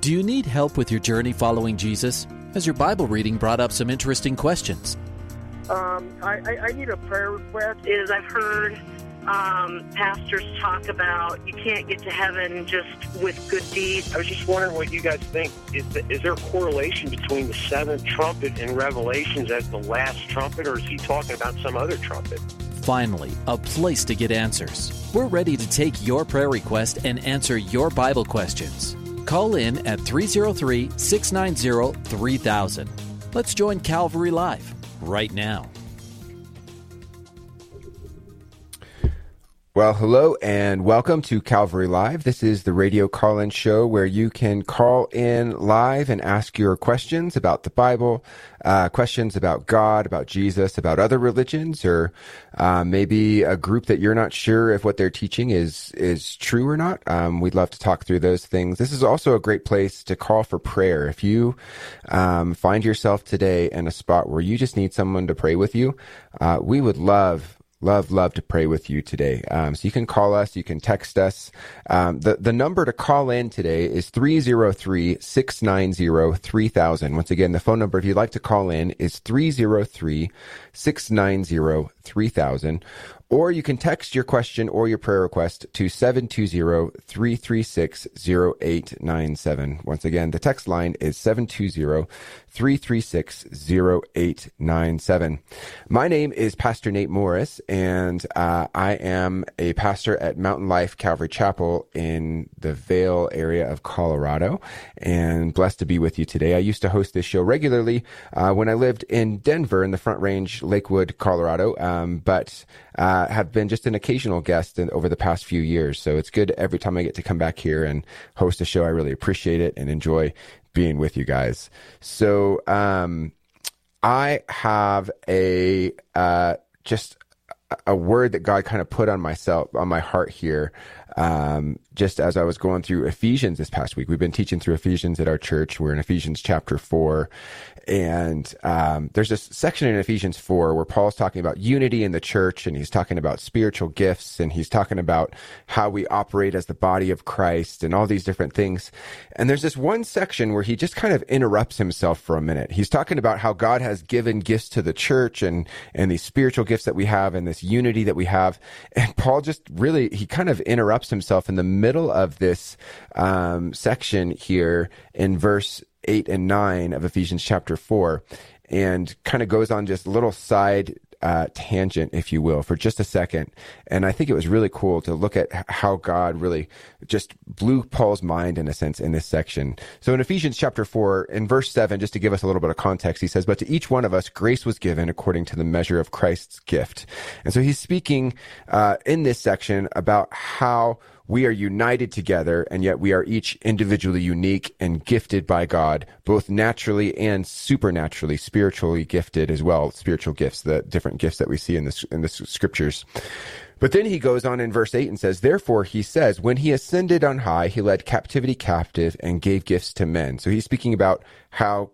Do you need help with your journey following Jesus? Has your Bible reading brought up some interesting questions? I need a prayer request. I've heard pastors talk about you can't get to heaven just with good deeds. I was just wondering what you guys think. Is there a correlation between the seventh trumpet in Revelations as the last trumpet, or is he talking about some other trumpet? Finally, a place to get answers. We're ready to take your prayer request and answer your Bible questions. Call in at 303-690-3000. Let's join Calvary Live right now. Well, hello and welcome to Calvary Live. This is the radio call-in show where you can call in live and ask your questions about the Bible, questions about God, about Jesus, about other religions, or maybe a group that you're not sure if what they're teaching is true or not. We'd love to talk through those things. This is also a great place to call for prayer. If you find yourself today in a spot where you just need someone to pray with you, we would love to pray with you today. So you can call us, you can text us. The number to call in today is 303-690-3000. Once again, the phone number, if you'd like to call in, is 303-690-3000. Or you can text your question or your prayer request to 720-336-0897. Once again, the text line is 720-336-0897. My name is Pastor Nate Morris, and I am a pastor at Mountain Life Calvary Chapel in the Vail area of Colorado, and blessed to be with you today. I used to host this show regularly when I lived in Denver in the Front Range, Lakewood, Colorado, but have been just an occasional guest over the past few years. So it's good every time I get to come back here and host a show. I really appreciate it and enjoy being with you guys. So I have just a word that God kind of put on my heart here, just as I was going through Ephesians this past week. We've been teaching through Ephesians at our church. We're in Ephesians chapter 4. And there's this section in Ephesians 4 where Paul's talking about unity in the church, and he's talking about spiritual gifts, and he's talking about how we operate as the body of Christ and all these different things. And there's this one section where he just kind of interrupts himself for a minute. He's talking about how God has given gifts to the church and these spiritual gifts that we have and this unity that we have. And Paul just really, he kind of interrupts himself in the middle of this section here in verse 8 and 9 of Ephesians chapter 4, and kind of goes on just a little side tangent, if you will, for just a second. And I think it was really cool to look at how God really just blew Paul's mind, in a sense, in this section. So in Ephesians chapter 4, in verse 7, just to give us a little bit of context, he says, "But to each one of us grace was given according to the measure of Christ's gift." And so he's speaking in this section about how we are united together, and yet we are each individually unique and gifted by God, both naturally and supernaturally, spiritually gifted as well. Spiritual gifts, the different gifts that we see in the scriptures. But then he goes on in verse 8 and says, "Therefore, he says, when he ascended on high, he led captivity captive and gave gifts to men." So he's speaking about how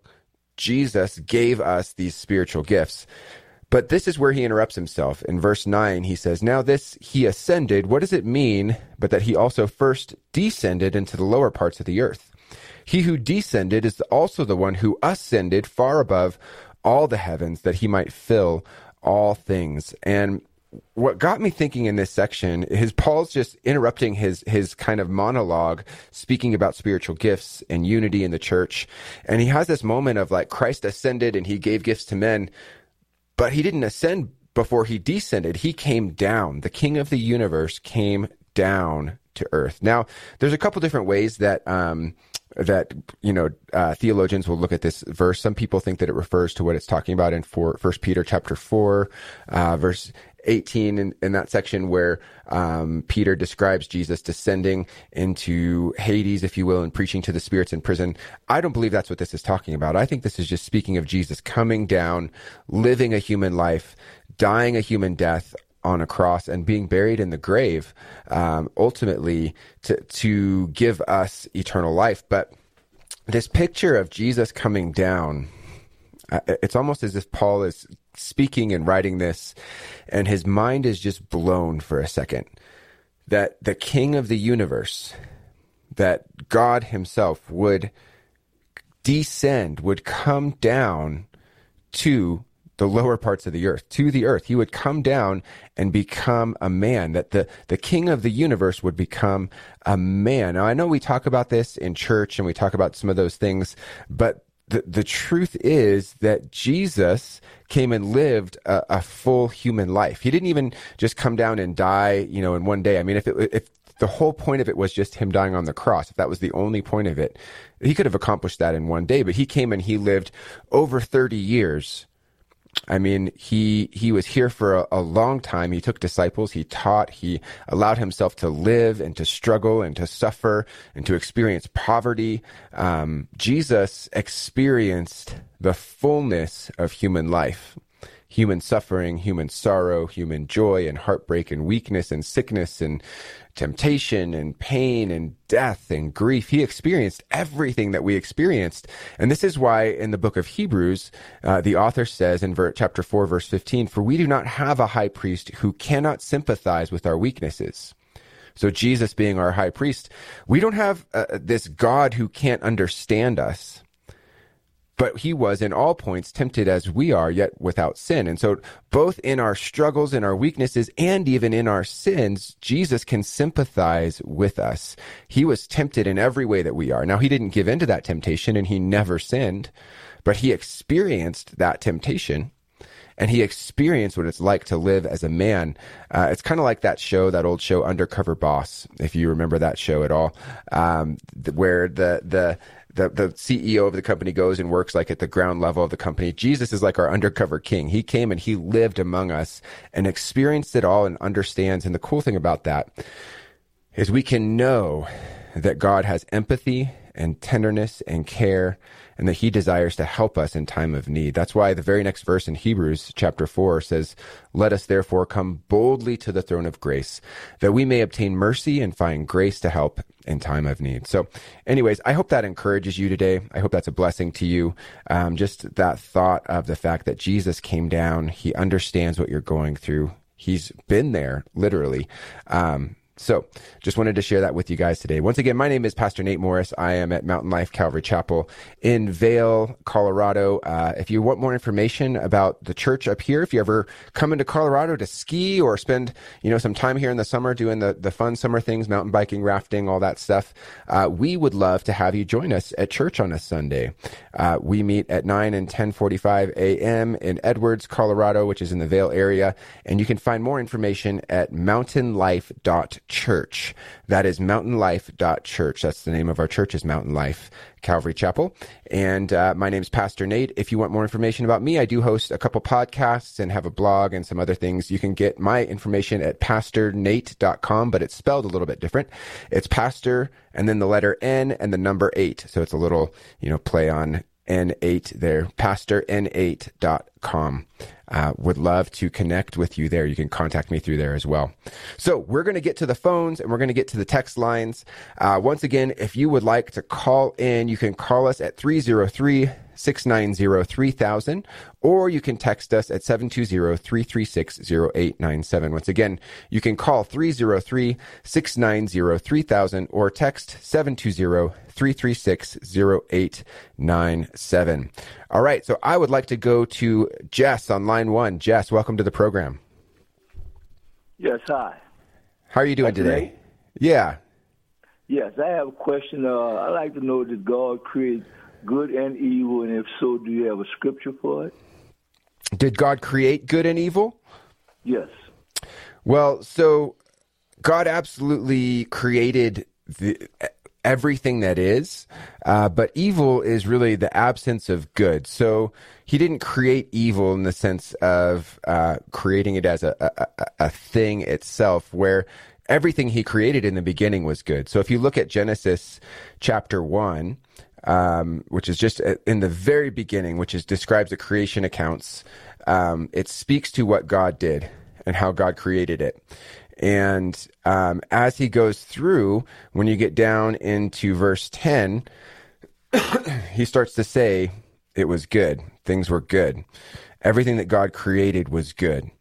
Jesus gave us these spiritual gifts. But this is where he interrupts himself. In verse 9, he says, "Now this he ascended, what does it mean but that he also first descended into the lower parts of the earth? He who descended is also the one who ascended far above all the heavens, that he might fill all things." And what got me thinking in this section is Paul's just interrupting his kind of monologue, speaking about spiritual gifts and unity in the church. And he has this moment of like, Christ ascended and he gave gifts to men, but he didn't ascend before he descended. He came down. The King of the universe came down to earth. Now, there's a couple different ways that theologians will look at this verse. Some people think that it refers to what it's talking about in 1 Peter chapter 4, verse 18, in that section where Peter describes Jesus descending into Hades, if you will, and preaching to the spirits in prison. I don't believe that's what this is talking about. I think this is just speaking of Jesus coming down, living a human life, dying a human death on a cross, and being buried in the grave, ultimately to give us eternal life. But this picture of Jesus coming down, it's almost as if Paul is speaking and writing this, and his mind is just blown for a second. That the King of the universe, that God himself would descend, would come down to the lower parts of the earth, to the earth. He would come down and become a man, that the king of the universe would become a man. Now, I know we talk about this in church and we talk about some of those things, but the truth is that Jesus came and lived a full human life. He didn't even just come down and die, in one day. I mean, if the whole point of it was just him dying on the cross, if that was the only point of it, he could have accomplished that in one day, but he came and he lived over 30 years. I mean, he was here for a long time. He took disciples, he taught, he allowed himself to live and to struggle and to suffer and to experience poverty. Jesus experienced the fullness of human life, human suffering, human sorrow, human joy and heartbreak and weakness and sickness and temptation and pain and death and grief. He experienced everything that we experienced. And this is why in the book of Hebrews, the author says in chapter 4, verse 15, "For we do not have a high priest who cannot sympathize with our weaknesses." So Jesus being our high priest, we don't have this God who can't understand us. But he was in all points tempted as we are, yet without sin. And so both in our struggles, in our weaknesses, and even in our sins, Jesus can sympathize with us. He was tempted in every way that we are. Now, he didn't give in to that temptation, and he never sinned, but he experienced that temptation, and he experienced what it's like to live as a man. It's kind of like that old show, Undercover Boss, if you remember that show at all, where the CEO of the company goes and works like at the ground level of the company. Jesus is like our undercover king. He came and he lived among us and experienced it all and understands. And the cool thing about that is we can know that God has empathy and tenderness and care, and that he desires to help us in time of need. That's why the very next verse in Hebrews chapter 4 says, "Let us therefore come boldly to the throne of grace, that we may obtain mercy and find grace to help in time of need." So anyways, I hope that encourages you today. I hope that's a blessing to you. Just that thought of the fact that Jesus came down. He understands what you're going through. He's been there, literally. So just wanted to share that with you guys today. Once again, my name is Pastor Nate Morris. I am at Mountain Life Calvary Chapel in Vail, Colorado. If you want more information about the church up here, if you ever come into Colorado to ski or spend, some time here in the summer doing the fun summer things, mountain biking, rafting, all that stuff, we would love to have you join us at church on a Sunday. We meet at 9 and 10:45 a.m. in Edwards, Colorado, which is in the Vail area. And you can find more information at mountainlife.church. That is mountainlife.church. That's the name of our church, is Mountain Life Calvary Chapel. And my name's Pastor Nate. If you want more information about me, I do host a couple podcasts and have a blog and some other things. You can get my information at pastornate.com, but it's spelled a little bit different. It's pastor and then the letter N and the number 8. So it's a little, play on N8 there, pastorn8.com. Would love to connect with you there. You can contact me through there as well. So we're going to get to the phones and we're going to get to the text lines. Once again, if you would like to call in, you can call us at 303-690-3000, or you can text us at 720-336-0897. Once again, you can call 303-690-3000 or text 720-336-0897. All right, so I would like to go to Jess on line 1. Jess, welcome to the program. Yes, hi. How are you doing today? Yeah. Yes, I have a question. I'd like to know, did God create good and evil, and if so, do you have a scripture for it? Did God create good and evil? Yes. Well, so God absolutely created everything that is, but evil is really the absence of good. So he didn't create evil in the sense of creating it as a thing itself, where everything he created in the beginning was good. So if you look at Genesis chapter 1, which is just in the very beginning, which describes the creation accounts, it speaks to what God did and how God created it. And as he goes through, when you get down into verse 10, he starts to say it was good. Things were good. Everything that God created was good.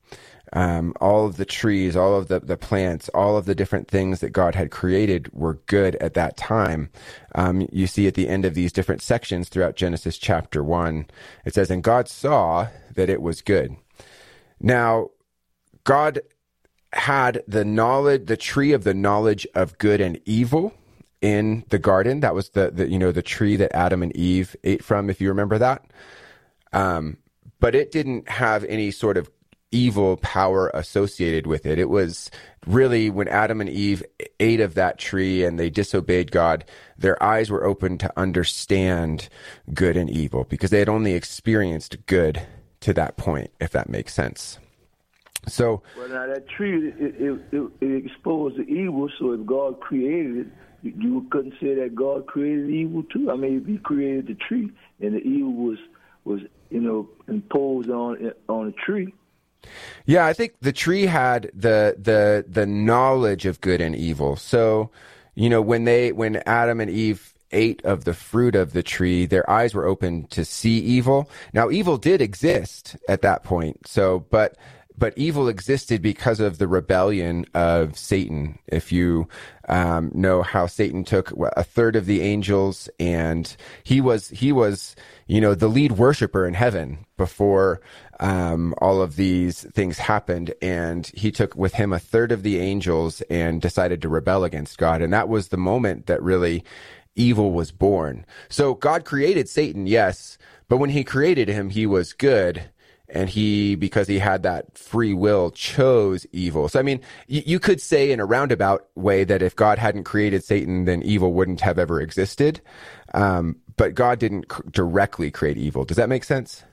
All of the trees, all of the plants, all of the different things that God had created were good at that time. You see at the end of these different sections throughout Genesis chapter 1, it says, "And God saw that it was good." Now, God had the tree of the knowledge of good and evil in the garden. That was the tree that Adam and Eve ate from, if you remember that. But it didn't have any sort of evil power associated with it. It was really when Adam and Eve ate of that tree and they disobeyed God, their eyes were open to understand good and evil because they had only experienced good to that point, if that makes sense. So, well, now that tree, it exposed the evil. So if God created it, you couldn't say that God created evil too. I mean, if He created the tree and the evil was imposed on a tree. Yeah, I think the tree had the knowledge of good and evil. So, when Adam and Eve ate of the fruit of the tree, their eyes were open to see evil. Now, evil did exist at that point. So, but evil existed because of the rebellion of Satan. If you know how Satan took a third of the angels, and he was the lead worshiper in heaven before all of these things happened, and he took with him a third of the angels and decided to rebel against God. And that was the moment that really evil was born. So God created Satan, yes, but when He created him, he was good. And because he had that free will, chose evil. So, I mean, you could say in a roundabout way that if God hadn't created Satan, then evil wouldn't have ever existed. But God didn't directly create evil. Does that make sense?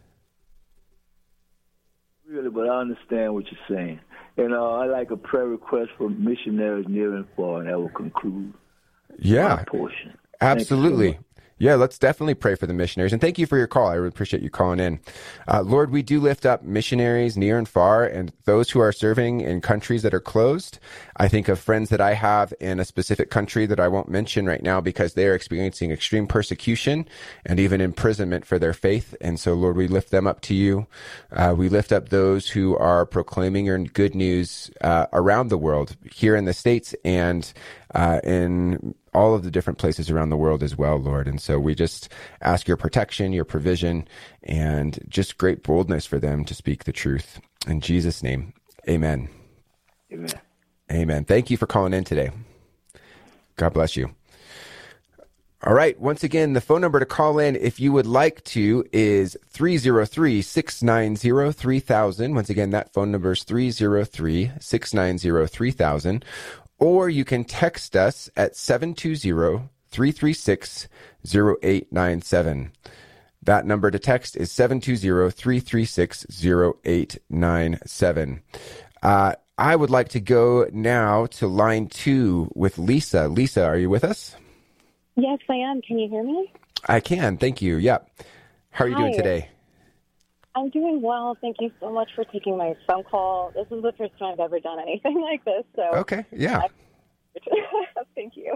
Really, but I understand what you're saying. And I like a prayer request for missionaries near and far, and that will conclude my portion. Absolutely. Yeah, let's definitely pray for the missionaries. And thank you for your call. I really appreciate you calling in. Lord, we do lift up missionaries near and far and those who are serving in countries that are closed. I think of friends that I have in a specific country that I won't mention right now because they are experiencing extreme persecution and even imprisonment for their faith. And so, Lord, we lift them up to you. We lift up those who are proclaiming your good news around the world, here in the States and in all of the different places around the world as well, Lord. And so we just ask your protection, your provision, and just great boldness for them to speak the truth. In Jesus' name, amen. Amen. Amen. Thank you for calling in today. God bless you. All right. Once again, the phone number to call in, if you would like to, is 303-690-3000. Once again, that phone number is 303-690-3000. Or you can text us at 720-336-0897. That number to text is 720-336-0897. I would like to go now to line 2 with Lisa. Lisa, are you with us? Yes, I am. Can you hear me? I can. Thank you. Yeah. How are you doing today? I'm doing well. Thank you so much for taking my phone call. This is the first time I've ever done anything like this. So okay. Yeah. Thank you.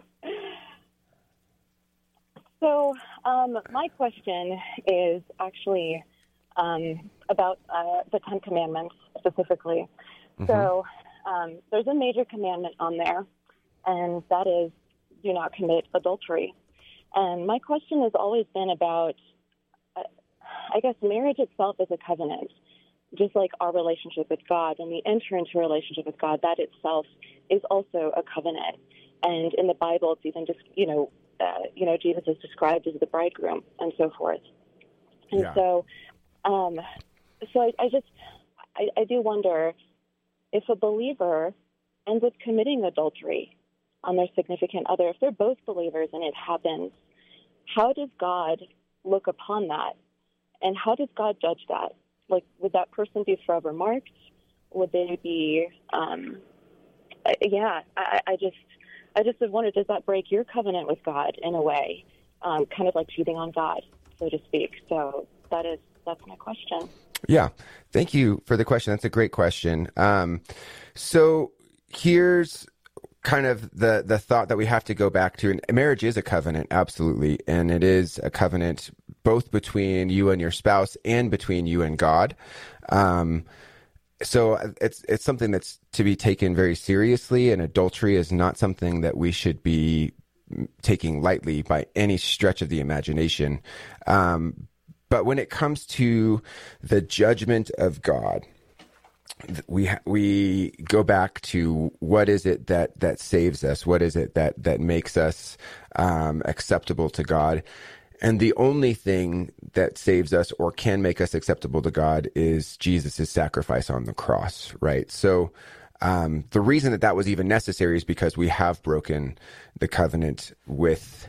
So my question is actually about the Ten Commandments specifically. Mm-hmm. So there's a major commandment on there, and that is do not commit adultery. And my question has always been about, I guess, marriage itself is a covenant. Just like our relationship with God, when we enter into a relationship with God, that itself is also a covenant. And in the Bible, it's even just, Jesus is described as the bridegroom and so forth. And so I do wonder if a believer ends up committing adultery on their significant other, if they're both believers and it happens, how does God look upon that? And how does God judge that? Like, would that person be forever marked? Would they be, I just would wonder, does that break your covenant with God in a way? Kind of like cheating on God, so to speak. So that's my question. Yeah. Thank you for the question. That's a great question. So here's kind of the thought that we have to go back to. And marriage is a covenant, absolutely. And it is a covenant both between you and your spouse and between you and God. So it's something that's to be taken very seriously, and adultery is not something that we should be taking lightly by any stretch of the imagination. But when it comes to the judgment of God, we go back to what is it that saves us? What is it that makes us acceptable to God? And the only thing that saves us or can make us acceptable to God is Jesus' sacrifice on the cross, right? So the reason that was even necessary is because we have broken the covenant with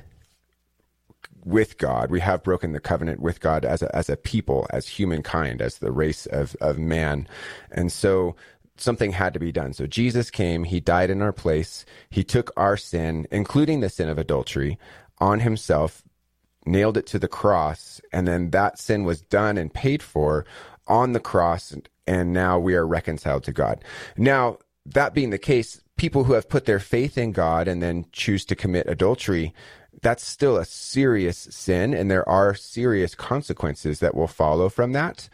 God. We have broken the covenant with God as a people, as humankind, as the race of man. And so something had to be done. So Jesus came, he died in our place. He took our sin, including the sin of adultery, on himself, nailed it to the cross, and then that sin was done and paid for on the cross, and now we are reconciled to God. Now, that being the case, people who have put their faith in God and then choose to commit adultery, that's still a serious sin, and there are serious consequences that will follow from that.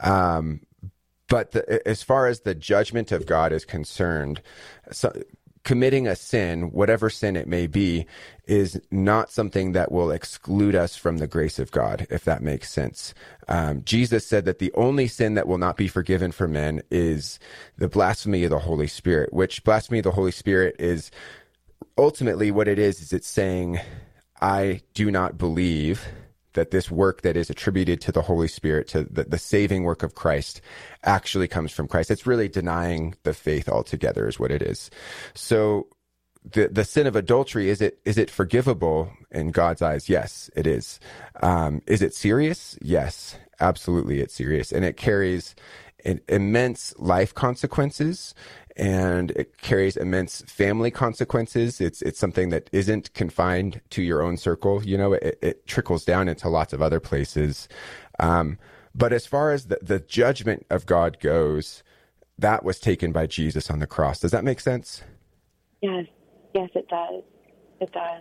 But as far as the judgment of God is concerned, committing a sin, whatever sin it may be, is not something that will exclude us from the grace of God, if that makes sense. Jesus said that the only sin that will not be forgiven for men is the blasphemy of the Holy Spirit, which blasphemy of the Holy Spirit is ultimately what it is it's saying, I do not believe that this work that is attributed to the Holy Spirit, to the saving work of Christ, actually comes from Christ. It's really denying the faith altogether is what it is. So the sin of adultery, is it forgivable in God's eyes? Yes, it is. Is it serious? Yes, absolutely it's serious. And it carries immense life consequences, and it carries immense family consequences. It's something that isn't confined to your own circle. You know, it trickles down into lots of other places. But as far as the judgment of God goes, that was taken by Jesus on the cross. Does that make sense? Yes, it does. It does.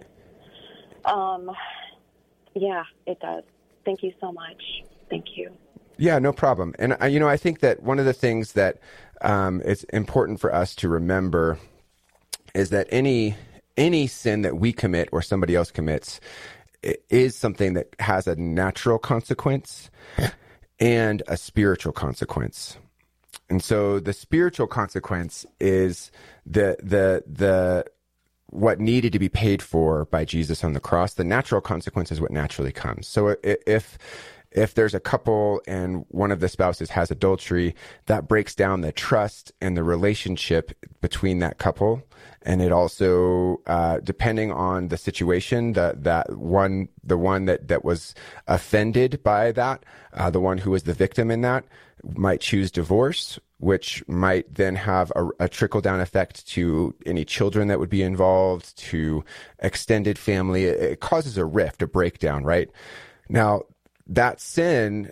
Yeah, it does. Thank you so much. Thank you. Yeah, no problem. And, I think that one of the things that it's important for us to remember is that any sin that we commit or somebody else commits is something that has a natural consequence and a spiritual consequence. And so the spiritual consequence is the what needed to be paid for by Jesus on the cross. The natural consequence is what naturally comes. So if there's a couple and one of the spouses has adultery, that breaks down the trust and the relationship between that couple. And it also, depending on the situation, the one that was offended by that, the one who was the victim in that, might choose divorce, which might then have a trickle-down effect to any children that would be involved, to extended family. It causes a rift, a breakdown, right? Now, that sin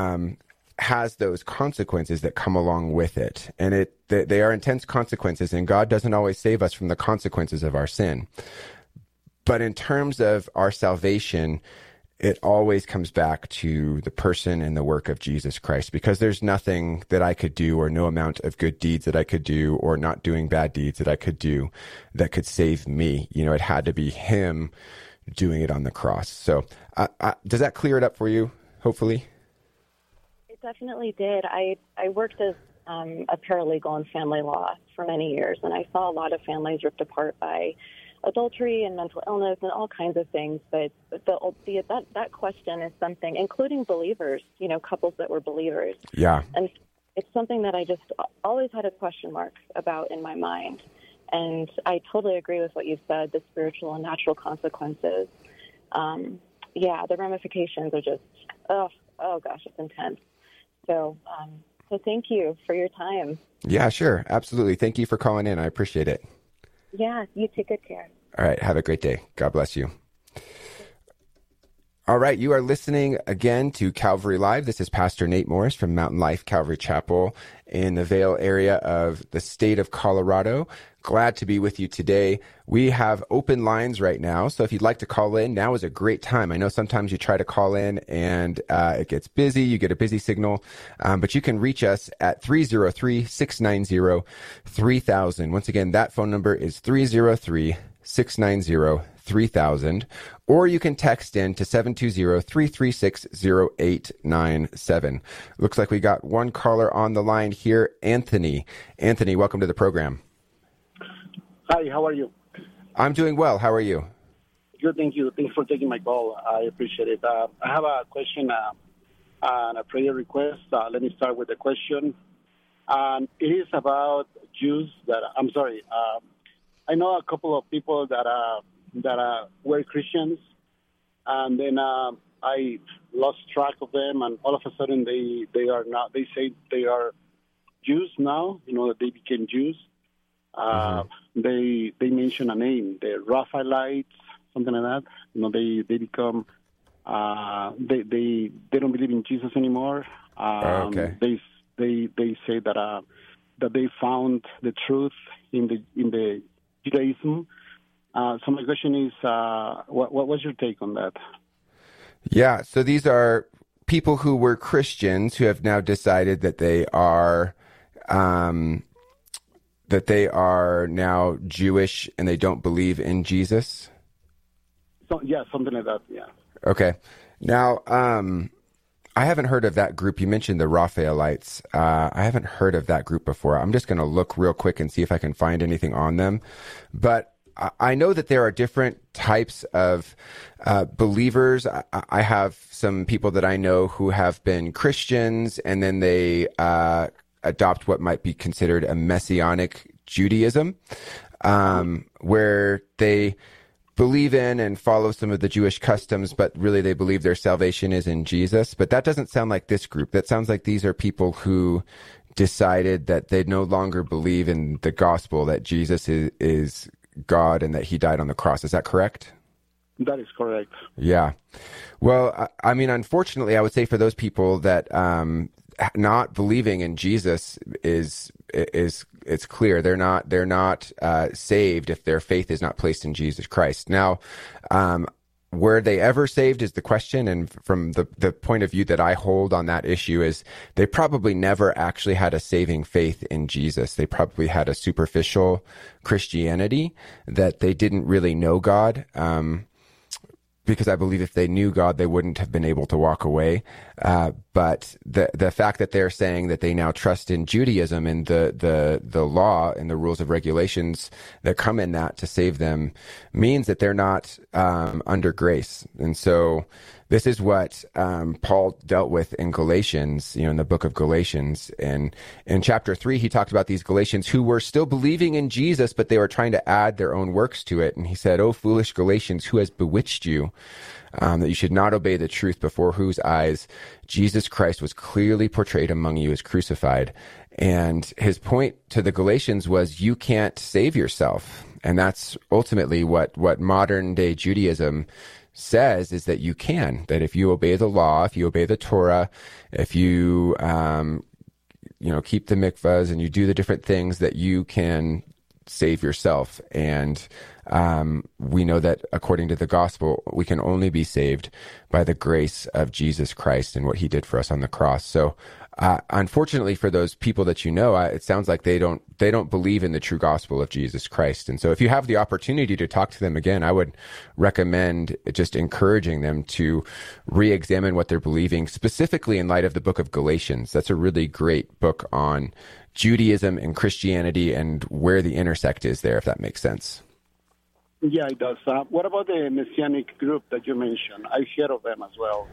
has those consequences that come along with it. And they are intense consequences, and God doesn't always save us from the consequences of our sin. But in terms of our salvation, it always comes back to the person and the work of Jesus Christ, because there's nothing that I could do, or no amount of good deeds that I could do, or not doing bad deeds that I could do, that could save me. It had to be him doing it on the cross. So does that clear it up for you, hopefully? It definitely did. I worked as a paralegal in family law for many years, and I saw a lot of families ripped apart by adultery and mental illness and all kinds of things. But that question is something, including believers, couples that were believers. Yeah. And it's something that I just always had a question mark about in my mind. And I totally agree with what you said, the spiritual and natural consequences. The ramifications are just, oh gosh, it's intense. So thank you for your time. Yeah, sure. Absolutely. Thank you for calling in. I appreciate it. Yeah, you take good care. All right. Have a great day. God bless you. All right, you are listening again to Calvary Live. This is Pastor Nate Morris from Mountain Life Calvary Chapel in the Vail area of the state of Colorado. Glad to be with you today. We have open lines right now, so if you'd like to call in, now is a great time. I know sometimes you try to call in and it gets busy, you get a busy signal, but you can reach us at 303-690-3000. Once again, that phone number is 303-690-3000, or you can text in to 720-336-0897. Looks like we got one caller on the line here, Anthony. Anthony, welcome to the program. Hi, how are you? I'm doing well. How are you? Good, thank you. Thanks for taking my call. I appreciate it. I have a question and a prayer request. Let me start with the question. It is about Jews I know a couple of people that were Christians, and then I lost track of them, and all of a sudden they are not. They say they are Jews now. That they became Jews. They mention a name, the Raphaelites, something like that. They become they don't believe in Jesus anymore. Okay. They say that they found the truth in the Judaism. So my question is, what was your take on that? Yeah, so these are people who were Christians who have now decided that they are now Jewish and they don't believe in Jesus? So, yeah, something like that, yeah. Okay. Now, I haven't heard of that group. You mentioned the Raphaelites. I haven't heard of that group before. I'm just going to look real quick and see if I can find anything on them. But I know that there are different types of believers. I have some people that I know who have been Christians, and then they adopt what might be considered a Messianic Judaism, where they believe in and follow some of the Jewish customs, but really they believe their salvation is in Jesus. But that doesn't sound like this group. That sounds like these are people who decided that they no longer believe in the gospel, that Jesus is God and that he died on the cross. Is that correct? That is correct. Yeah. Well, I mean, unfortunately, I would say for those people that not believing in Jesus is it's clear they're not saved if their faith is not placed in Jesus Christ. Now, were they ever saved is the question, and from the point of view that I hold on that issue is they probably never actually had a saving faith in Jesus. They probably had a superficial Christianity, that they didn't really know God. Because I believe if they knew God, they wouldn't have been able to walk away. But the fact that they're saying that they now trust in Judaism and the law and the rules of regulations that come in that to save them means that they're not under grace. And so this is what Paul dealt with in Galatians, in the book of Galatians. And in chapter 3, he talked about these Galatians who were still believing in Jesus, but they were trying to add their own works to it. And he said, "O foolish Galatians, who has bewitched you, that you should not obey the truth, before whose eyes Jesus Christ was clearly portrayed among you as crucified." And his point to the Galatians was, you can't save yourself. And that's ultimately what modern day Judaism says, is that you can, that if you obey the law, if you obey the Torah, if you, keep the mikvahs and you do the different things, that you can save yourself. And we know that according to the gospel, we can only be saved by the grace of Jesus Christ and what he did for us on the cross. So unfortunately for those people that it sounds like they don't believe in the true gospel of Jesus Christ. And so if you have the opportunity to talk to them again, I would recommend just encouraging them to re-examine what they're believing, specifically in light of the book of Galatians. That's a really great book on Judaism and Christianity and where the intersect is there, if that makes sense. Yeah, it does. What about the Messianic group that you mentioned? I hear of them as well.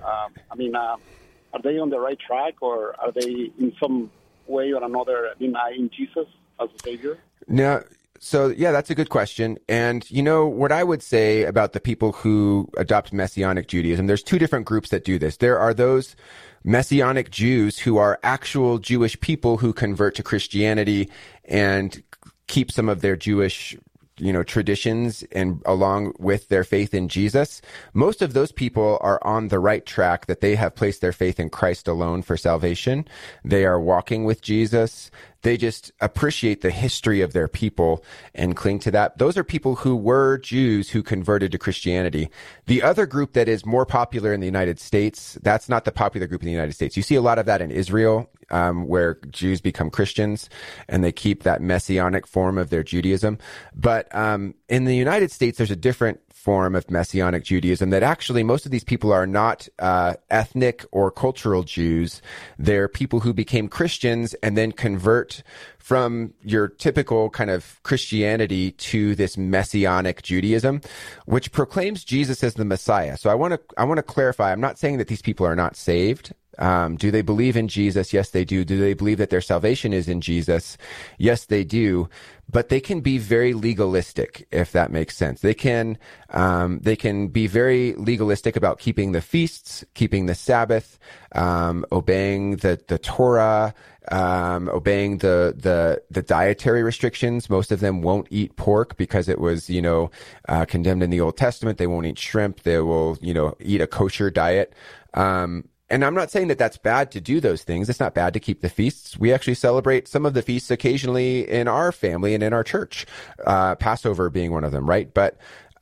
Are they on the right track, or are they in some way or another denying Jesus as a Savior? No. So, yeah, that's a good question. And, what I would say about the people who adopt Messianic Judaism, there's two different groups that do this. There are those Messianic Jews who are actual Jewish people who convert to Christianity and keep some of their Jewish traditions and along with their faith in Jesus, most of those people are on the right track, that they have placed their faith in Christ alone for salvation. They are walking with Jesus. They just appreciate the history of their people and cling to that. Those are people who were Jews who converted to Christianity. The other group that is more popular in the United States, that's not the popular group in the United States. You see a lot of that in Israel, where Jews become Christians and they keep that messianic form of their Judaism. But in the United States, there's a different form of Messianic Judaism that actually most of these people are not ethnic or cultural Jews. They're people who became Christians and then convert from your typical kind of Christianity to this Messianic Judaism, which proclaims Jesus as the Messiah. So I want to clarify, I'm not saying that these people are not saved. Do they believe in Jesus? Yes, they do. Do they believe that their salvation is in Jesus? Yes, they do. But they can be very legalistic, if that makes sense. They can be very legalistic about keeping the feasts, keeping the Sabbath, obeying the Torah, obeying the dietary restrictions. Most of them won't eat pork because it was, condemned in the Old Testament. They won't eat shrimp. They will, eat a kosher diet. And I'm not saying that that's bad to do those things. It's not bad to keep the feasts. We actually celebrate some of the feasts occasionally in our family and in our church, Passover being one of them, right? But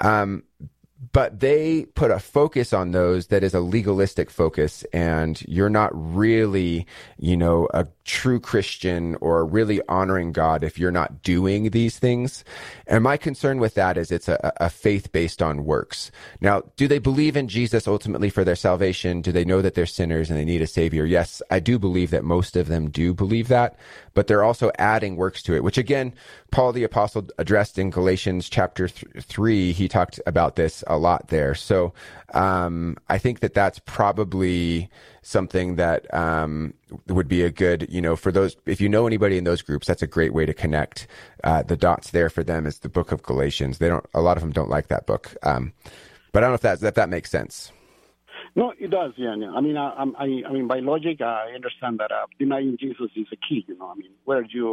they put a focus on those that is a legalistic focus, and you're not really, a true Christian or really honoring God if you're not doing these things. And my concern with that is it's a faith based on works. Now, do they believe in Jesus ultimately for their salvation? Do they know that they're sinners and they need a savior? Yes, I do believe that most of them do believe that, but they're also adding works to it, which again, Paul the Apostle addressed in Galatians chapter 3. He talked about this a lot there. So I think that that's probably something that would be a good, for those, if you know anybody in those groups, that's a great way to connect the dots there for them is the book of Galatians. A lot of them don't like that book. But I don't know if that makes sense. No, it does. Yeah. I mean, by logic, I understand that denying Jesus is a key. Where you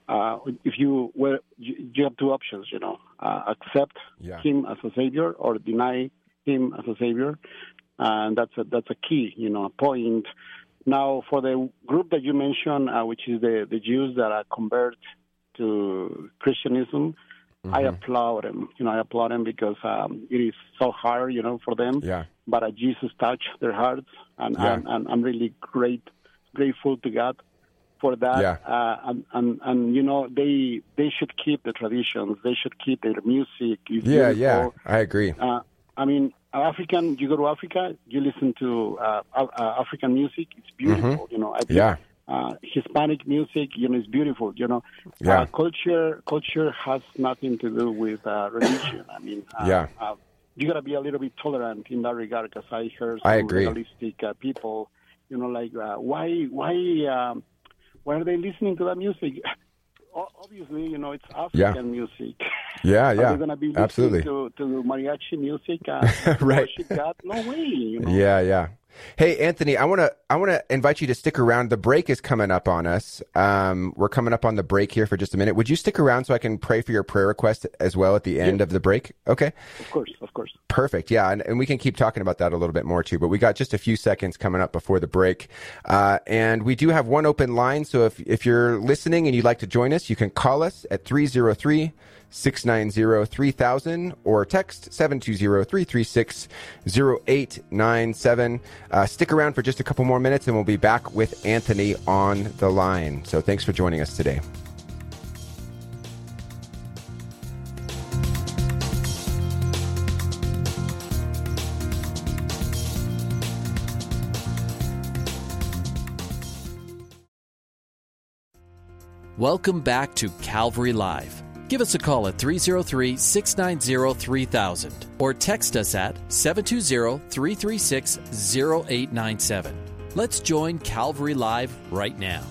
have two options. Accept him as a savior or deny him as a savior, and that's a key. A point. Now, for the group that you mentioned, which is the Jews that convert to Christianism, mm-hmm. I applaud them. I applaud them because it is so hard, for them. Yeah. But Jesus touched their hearts, and I'm really grateful to God for that. Yeah. And they should keep the traditions. They should keep their music. Yeah, I agree. African. You go to Africa, you listen to African music. It's beautiful. Mm-hmm. Hispanic music, is beautiful. Culture has nothing to do with religion. You got to be a little bit tolerant in that regard, because I heard some realistic people, why are they listening to that music? Obviously, it's African music. Yeah. Are they going to be listening to mariachi music and right. worship God? No way. Yeah. Hey, Anthony, I want to invite you to stick around. The break is coming up on us. We're coming up on the break here for just a minute. Would you stick around so I can pray for your prayer request as well at the end of the break? Okay. Of course. Perfect. Yeah. And we can keep talking about that a little bit more too, but we got just a few seconds coming up before the break. And we do have one open line. So if you're listening and you'd like to join us, you can call us at 303-690-3000 or text 720-336-0897. Stick around for just a couple more minutes and we'll be back with Anthony on the line. So thanks for joining us today. Welcome back to Calvary Live. Give us a call at 303-690-3000 or text us at 720-336-0897. Let's join Calvary Live right now.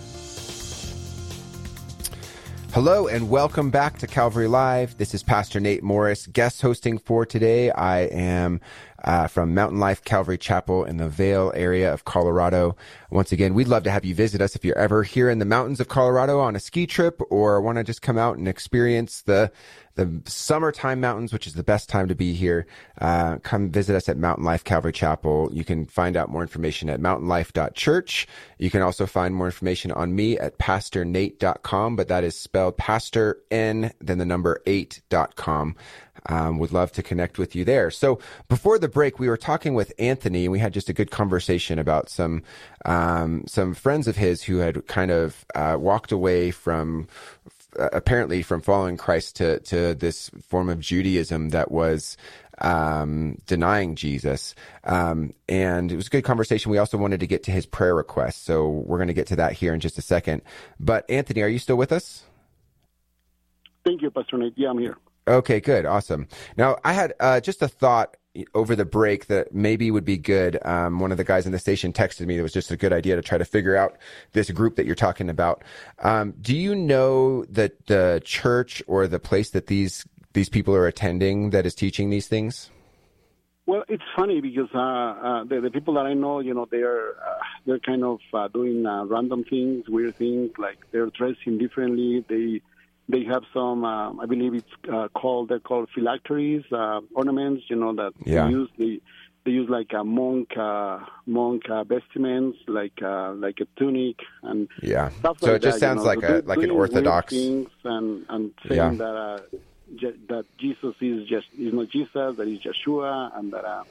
Hello and welcome back to Calvary Live. This is Pastor Nate Morris, guest hosting for today. I am from Mountain Life Calvary Chapel in the Vail area of Colorado. Once again, we'd love to have you visit us if you're ever here in the mountains of Colorado on a ski trip or want to just come out and experience the summertime mountains, which is the best time to be here. Come visit us at Mountain Life Calvary Chapel. You can find out more information at mountainlife.church. You can also find more information on me at pastornate.com, but that is spelled pastor n, then the number 8.com. Would love to connect with you there. So before the break, we were talking with Anthony, and we had just a good conversation about some friends of his who had kind of walked away from apparently from following Christ to this form of Judaism that was denying Jesus. And it was a good conversation. We also wanted to get to his prayer request. So we're going to get to that here in just a second. But Anthony, are you still with us? Thank you, Pastor Nate. Yeah, I'm here. Okay, good. Awesome. Now, I had just a thought over the break that maybe would be good. One of the guys in the station texted me. It was just a good idea to try to figure out this group that you're talking about. Do you know that the church or the place that these people are attending that is teaching these things? Well, it's funny because the people that I know, they're kind of doing random things, weird things, like they're dressing differently. They have some, I believe they're called phylacteries, ornaments, that they use like a monk vestments, like a tunic and stuff so like it just that, sounds like an Orthodox things and saying that Jesus is not Jesus, that he's Yeshua, and that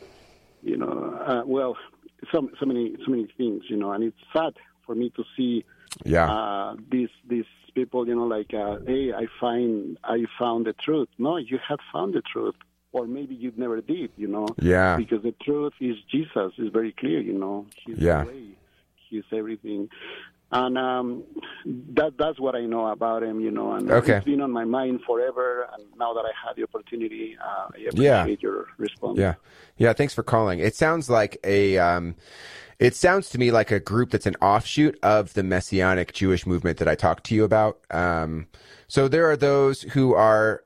so many things, and it's sad for me to see these people, hey, I found the truth. No, you have found the truth, or maybe you never did, because the truth is Jesus. Is very clear, He's the way, He's everything, and that's what I know about him, and it's been on my mind forever. And now that I had the opportunity, I appreciate your response. Yeah. Thanks for calling. It sounds like It sounds to me like a group that's an offshoot of the Messianic Jewish movement that I talked to you about. So there are those who are,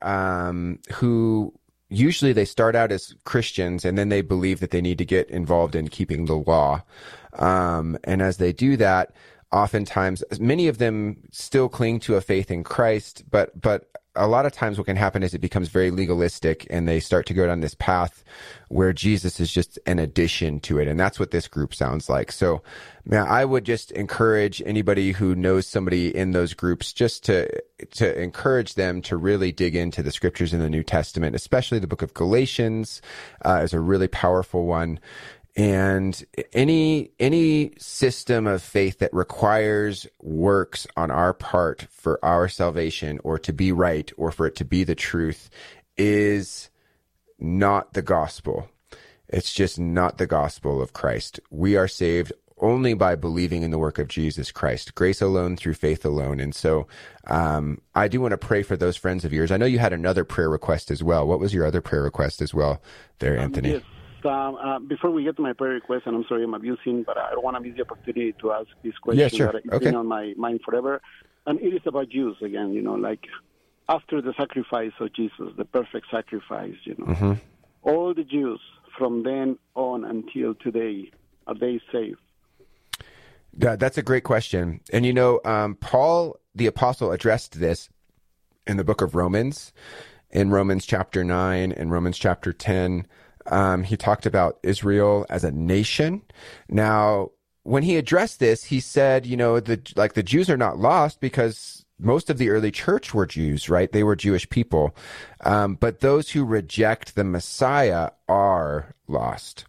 who usually they start out as Christians and then they believe that they need to get involved in keeping the law. And as they do that, oftentimes, many of them still cling to a faith in Christ, but a lot of times what can happen is it becomes very legalistic and they start to go down this path where Jesus is just an addition to it. And that's what this group sounds like. So I would just encourage anybody who knows somebody in those groups just to encourage them to really dig into the scriptures in the New Testament, especially the book of Galatians is a really powerful one. And any system of faith that requires works on our part for our salvation or to be right or for it to be the truth is not the gospel. It's just not the gospel of Christ. We are saved only by believing in the work of Jesus Christ, grace alone through faith alone. And so I do want to pray for those friends of yours. I know you had another prayer request as well. What was your other prayer request as well there, Anthony? Yes. Before we get to my prayer request, and I'm sorry I'm abusing, but I don't want to miss the opportunity to ask this question. Yeah, sure. That it's been on my mind forever. And it is about Jews again, like after the sacrifice of Jesus, the perfect sacrifice, all the Jews from then on until today, are they saved? That's a great question. And Paul the Apostle addressed this in the book of Romans, in Romans chapter 9 and Romans chapter 10. He talked about Israel as a nation. Now, when he addressed this, he said, the Jews are not lost because most of the early church were Jews, right? They were Jewish people. But those who reject the Messiah are lost.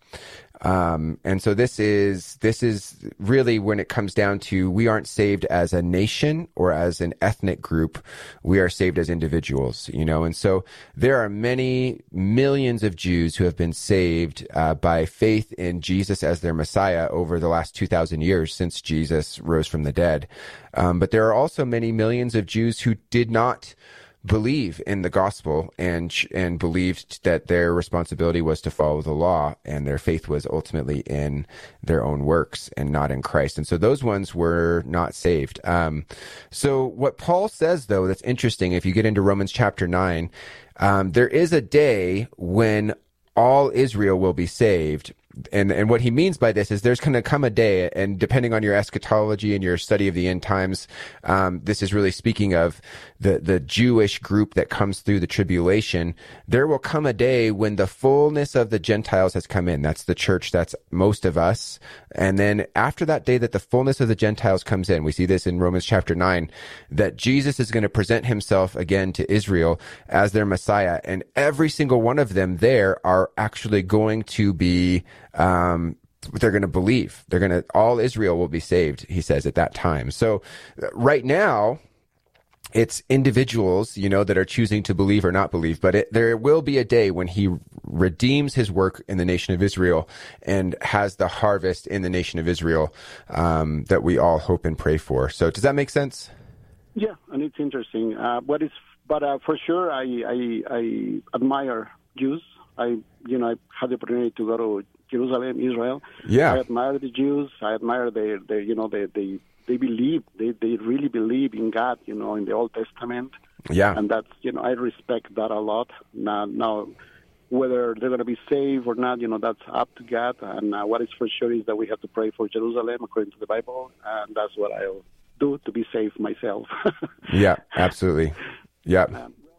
And so this is really when it comes down to, we aren't saved as a nation or as an ethnic group. We are saved as individuals, and so there are many millions of Jews who have been saved by faith in Jesus as their Messiah over the last 2,000 years since Jesus rose from the dead. But there are also many millions of Jews who did not believe in the gospel and believed that their responsibility was to follow the law, and their faith was ultimately in their own works and not in Christ. And so those ones were not saved. So what Paul says, though, that's interesting, if you get into Romans chapter 9, there is a day when all Israel will be saved. And what he means by this is there's going to come a day, and depending on your eschatology and your study of the end times, this is really speaking of the Jewish group that comes through the tribulation. There will come a day when the fullness of the Gentiles has come in. That's the church. That's most of us. And then after that day that the fullness of the Gentiles comes in, we see this in Romans chapter 9, that Jesus is going to present himself again to Israel as their Messiah. And every single one of them there are actually going to be they're going to believe. All Israel will be saved, he says, at that time. So right now, it's individuals, that are choosing to believe or not believe. But there will be a day when he redeems his work in the nation of Israel and has the harvest in the nation of Israel that we all hope and pray for. So does that make sense? Yeah, and it's interesting. But for sure, I admire Jews. I had the opportunity to go to Jerusalem, Israel. Yeah. I admire the Jews. I admire they believe, they really believe in God, in the Old Testament. Yeah. And that's, I respect that a lot. Now, whether they're going to be saved or not, that's up to God. And what is for sure is that we have to pray for Jerusalem according to the Bible. And that's what I'll do to be saved myself. Yeah, absolutely. Yeah.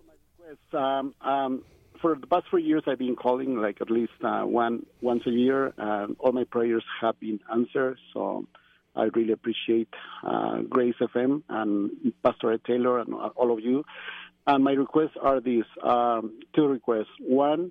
For the past 4 years, I've been calling like at least once a year, and all my prayers have been answered. So I really appreciate Grace FM and Pastor Ed Taylor and all of you. And my requests are these, two requests. One,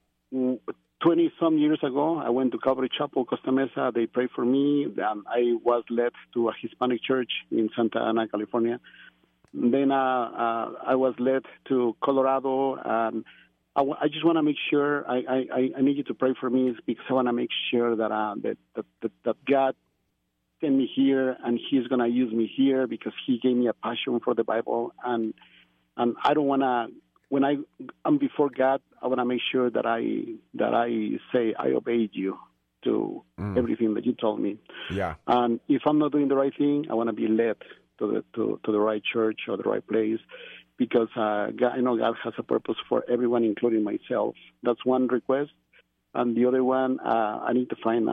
20-some years ago, I went to Calvary Chapel, Costa Mesa. They prayed for me, and I was led to a Hispanic church in Santa Ana, California. Then I was led to Colorado, and I just want to make sure, I need you to pray for me because I want to make sure that God sent me here and he's going to use me here because he gave me a passion for the Bible. And I don't want to, when I'm before God, I want to make sure that I say I obeyed you to everything that you told me. Yeah. And if I'm not doing the right thing, I want to be led to the right church or the right place. Because God, I know God has a purpose for everyone, including myself. That's one request. And the other one, I need to find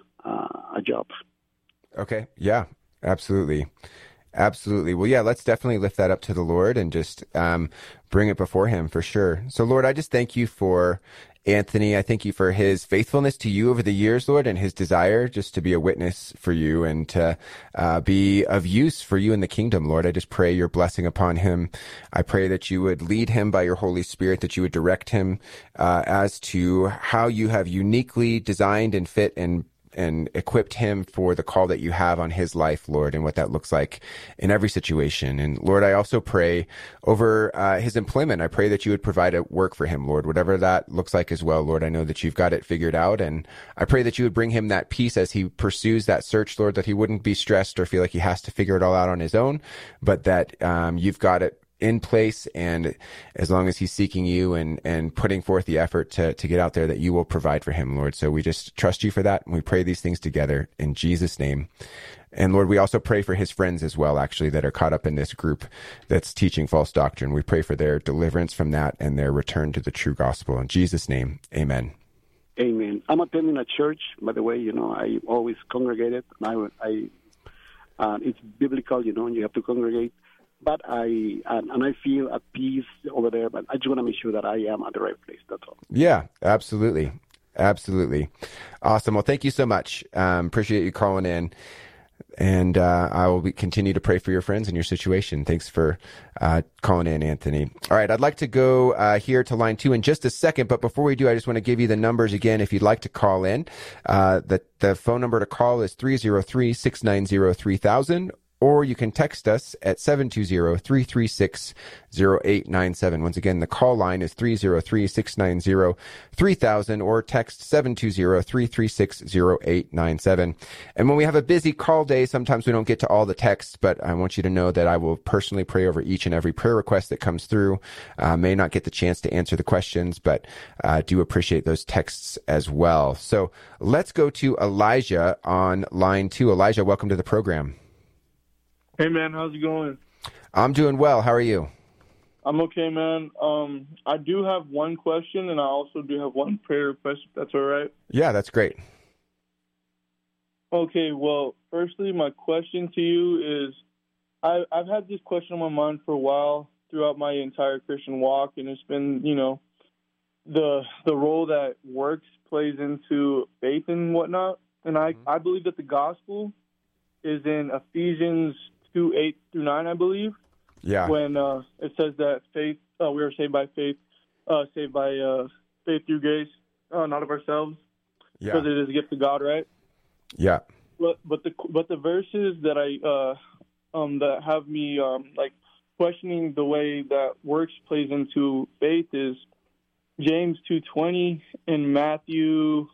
a job. Okay. Yeah, absolutely. Absolutely. Well, yeah, let's definitely lift that up to the Lord and just bring it before him for sure. So, Lord, I just thank you for Anthony. I thank you for his faithfulness to you over the years, Lord, and his desire just to be a witness for you and to be of use for you in the kingdom, Lord. I just pray your blessing upon him. I pray that you would lead him by your Holy Spirit, that you would direct him as to how you have uniquely designed and fit and equipped him for the call that you have on his life, Lord, and what that looks like in every situation. And Lord, I also pray over his employment. I pray that you would provide a work for him, Lord, whatever that looks like as well. Lord, I know that you've got it figured out. And I pray that you would bring him that peace as he pursues that search, Lord, that he wouldn't be stressed or feel like he has to figure it all out on his own, but that you've got it in place, and as long as he's seeking you and putting forth the effort to get out there, that you will provide for him, Lord. So we just trust you for that, and we pray these things together in Jesus' name. And Lord, we also pray for his friends as well, actually, that are caught up in this group that's teaching false doctrine. We pray for their deliverance from that and their return to the true gospel. In Jesus' name, amen. Amen. I'm attending a church, by the way. I always congregated. It's biblical, you have to congregate. But I feel at peace over there, but I just want to make sure that I am at the right place. That's all. Yeah, absolutely. Absolutely. Awesome. Well, thank you so much. Appreciate you calling in. And I will continue to pray for your friends and your situation. Thanks for calling in, Anthony. All right, I'd like to go here to line 2 in just a second. But before we do, I just want to give you the numbers again if you'd like to call in. The phone number to call is 303-690-3000. Or you can text us at 720-336-0897. Once again, the call line is 303-690-3000 or text 720-336-0897. And when we have a busy call day, sometimes we don't get to all the texts, but I want you to know that I will personally pray over each and every prayer request that comes through. May not get the chance to answer the questions, but do appreciate those texts as well. So let's go to Elijah on line 2. Elijah, welcome to the program. Hey, man, how's it going? I'm doing well. How are you? I'm okay, man. I do have one question, and I also do have one prayer request, if that's all right. Yeah, that's great. Okay, well, firstly, my question to you is, I've had this question on my mind for a while throughout my entire Christian walk, and it's been, the role that works plays into faith and whatnot. And I believe that the gospel is in Ephesians 2:8-9, I believe. Yeah. When it says that faith, we are saved by faith, faith through grace, not of ourselves, because it is a gift of God, right? Yeah. But the verses that that have me questioning the way that works plays into faith is James 2:20 and Matthew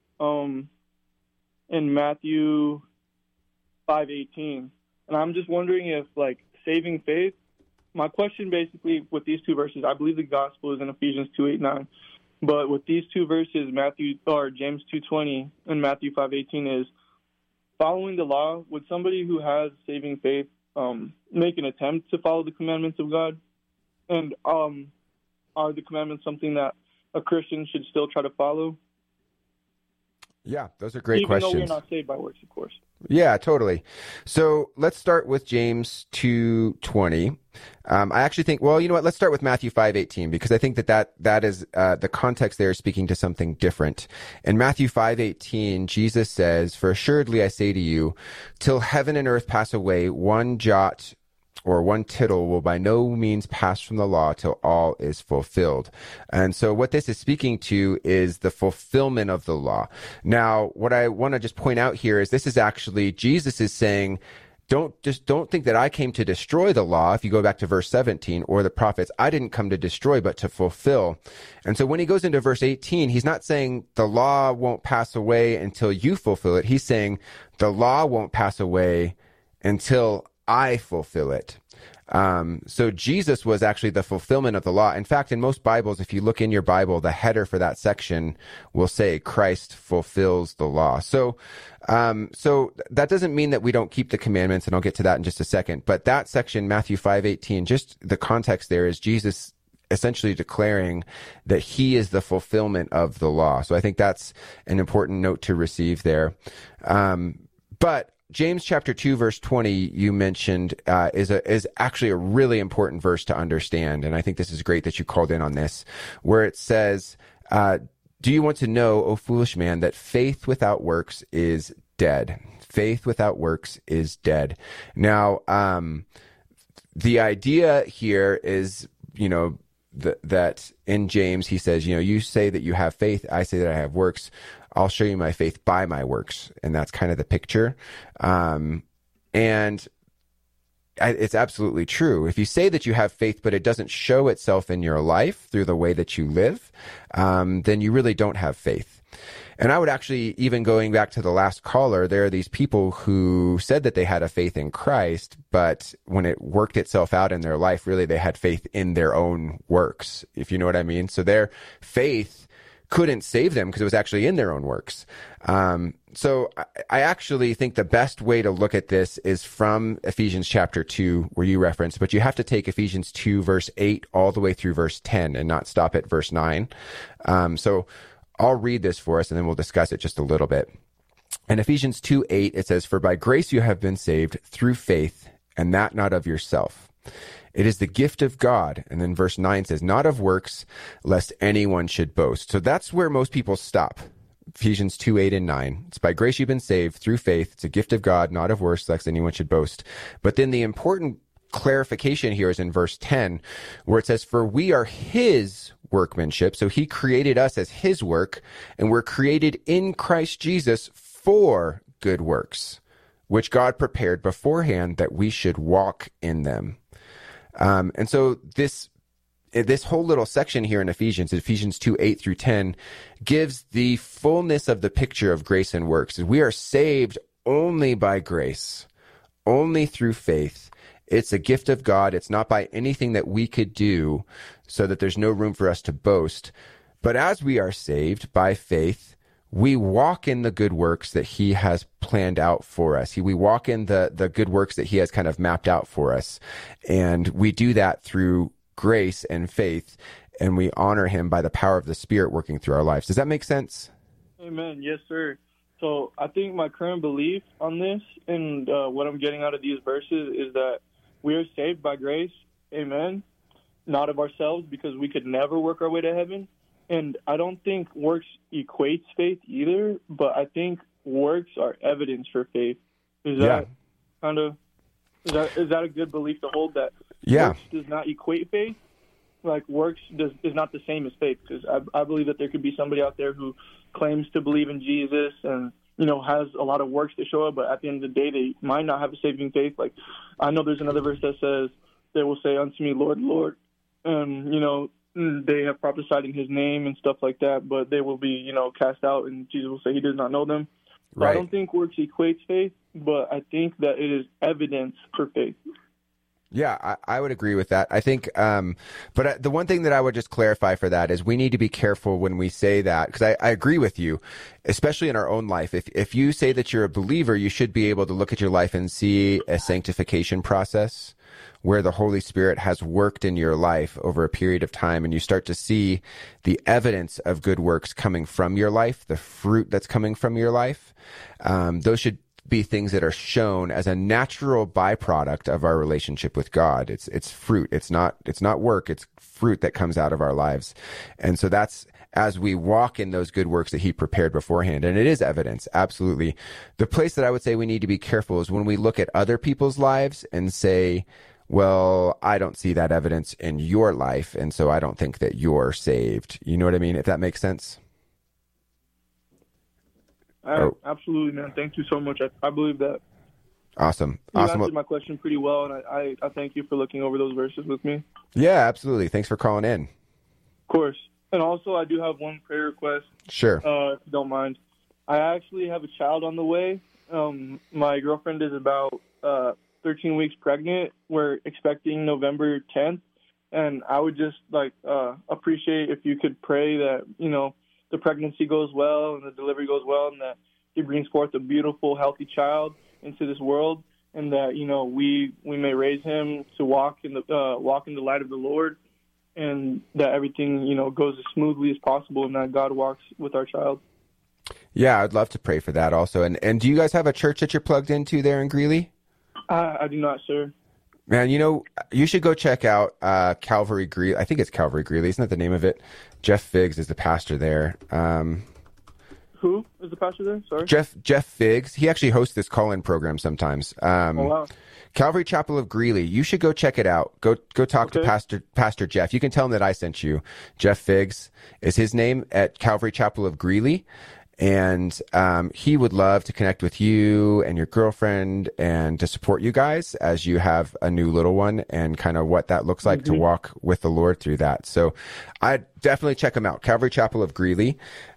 5:18. And I'm just wondering if saving faith. My question basically with these two verses, I believe the gospel is in Ephesians 2:8-9, but with these two verses, James 2:20 and Matthew 5:18 is following the law. Would somebody who has saving faith make an attempt to follow the commandments of God? And are the commandments something that a Christian should still try to follow? Yeah, those are great questions. Even though we're not saved by works, of course. Yeah, totally. So let's start with James 2:20. I actually think, well, you know what? Let's start with Matthew 5:18, because I think that is the context there is speaking to something different. In Matthew 5:18, Jesus says, "For assuredly I say to you, till heaven and earth pass away, one jot or one tittle will by no means pass from the law till all is fulfilled." And so what this is speaking to is the fulfillment of the law. Now, what I want to just point out here is this is actually, Jesus is saying, don't think that I came to destroy the law. If you go back to verse 17, or the prophets, I didn't come to destroy, but to fulfill. And so when he goes into verse 18, he's not saying the law won't pass away until you fulfill it. He's saying the law won't pass away until I fulfill it. So Jesus was actually the fulfillment of the law. In fact, in most Bibles, if you look in your Bible, the header for that section will say Christ fulfills the law. So that doesn't mean that we don't keep the commandments, and I'll get to that in just a second. But that section, Matthew 5:18, just the context there is Jesus essentially declaring that he is the fulfillment of the law. So I think that's an important note to receive there. But James chapter 2, verse 20, you mentioned, is actually a really important verse to understand. And I think this is great that you called in on this, where it says, "Do you want to know, O foolish man, that faith without works is dead?" Faith without works is dead. Now, the idea here is, that in James, he says, you say that you have faith, I say that I have works. I'll show you my faith by my works. And that's kind of the picture. And it's absolutely true. If you say that you have faith, but it doesn't show itself in your life through the way that you live, then you really don't have faith. And I would actually, even going back to the last caller, there are these people who said that they had a faith in Christ, but when it worked itself out in their life, really they had faith in their own works, if you know what I mean. So their faith couldn't save them because it was actually in their own works. So I actually think the best way to look at this is from Ephesians chapter 2, where you referenced, but you have to take Ephesians 2, verse 8 all the way through verse 10 and not stop at verse 9. So I'll read this for us and then we'll discuss it just a little bit. In Ephesians 2:8, it says, "For by grace you have been saved through faith, and that not of yourself. It is the gift of God." And then verse 9 says, "Not of works, lest anyone should boast." So that's where most people stop. Ephesians 2:8 and 9. It's by grace you've been saved through faith. It's a gift of God, not of works, lest anyone should boast. But then the important clarification here is in verse 10, where it says, "For we are his workmanship." So he created us as his work, and we're created in Christ Jesus for good works, which God prepared beforehand that we should walk in them. And so this whole little section here in Ephesians 2:8-10, gives the fullness of the picture of grace and works. We are saved only by grace, only through faith. It's a gift of God. It's not by anything that we could do, so that there's no room for us to boast. But as we are saved by faith, we walk in the good works that he has planned out for us. We walk in the good works that he has kind of mapped out for us. And we do that through grace and faith, and we honor him by the power of the Spirit working through our lives. Does that make sense? Amen. Yes, sir. So I think my current belief on this and what I'm getting out of these verses is that we are saved by grace, amen, not of ourselves, because we could never work our way to heaven. And I don't think works equates faith either, but I think works are evidence for faith. Is that is that a good belief to hold, that works does not equate faith? Like works is not the same as faith, because I believe that there could be somebody out there who claims to believe in Jesus and, you know, has a lot of works to show it, but at the end of the day, they might not have a saving faith. Like, I know there's another verse that says, they will say unto me, Lord, Lord, and, you know, they have prophesied in his name and stuff like that, but they will be, you know, cast out, and Jesus will say he does not know them. So I don't think works equates faith, but I think that it is evidence for faith. Yeah, I would agree with that. I think, but the one thing that I would just clarify for that is we need to be careful when we say that, because I agree with you, especially in our own life. If you say that you're a believer, you should be able to look at your life and see a sanctification process where the Holy Spirit has worked in your life over a period of time, and you start to see the evidence of good works coming from your life, the fruit that's coming from your life. Those should be things that are shown as a natural byproduct of our relationship with God. It's fruit. It's not work. It's fruit that comes out of our lives. And so that's as we walk in those good works that he prepared beforehand. And it is evidence. Absolutely. The place that I would say we need to be careful is when we look at other people's lives and say, well, I don't see that evidence in your life, and so I don't think that you're saved. You know what I mean? If that makes sense. Absolutely, man. Thank you so much. I believe that. Awesome. You answered my question pretty well, and I thank you for looking over those verses with me. Yeah, absolutely. Thanks for calling in. Of course. And also, I do have one prayer request. Sure. If you don't mind. I actually have a child on the way. My girlfriend is about 13 weeks pregnant. We're expecting November 10th. And I would just appreciate if you could pray that, you know, the pregnancy goes well and the delivery goes well, and that he brings forth a beautiful, healthy child into this world, and that, you know, we may raise him to walk in the light of the Lord, and that everything, you know, goes as smoothly as possible, and that God walks with our child. Yeah, I'd love to pray for that also. And do you guys have a church that you're plugged into there in Greeley? I do not, sir. Man, you know, you should go check out Calvary Greeley. I think it's Calvary Greeley. Isn't that the name of it? Jeff Figs is the pastor there. Who is the pastor there? Sorry. Jeff Figs. He actually hosts this call-in program sometimes. Oh, wow. Calvary Chapel of Greeley. You should go check it out. Go talk to Pastor Jeff. You can tell him that I sent you. Jeff Figs is his name at Calvary Chapel of Greeley. And he would love to connect with you and your girlfriend and to support you guys as you have a new little one, and kind of what that looks like to walk with the Lord through that. So I'd definitely check him out, Calvary Chapel of Greeley.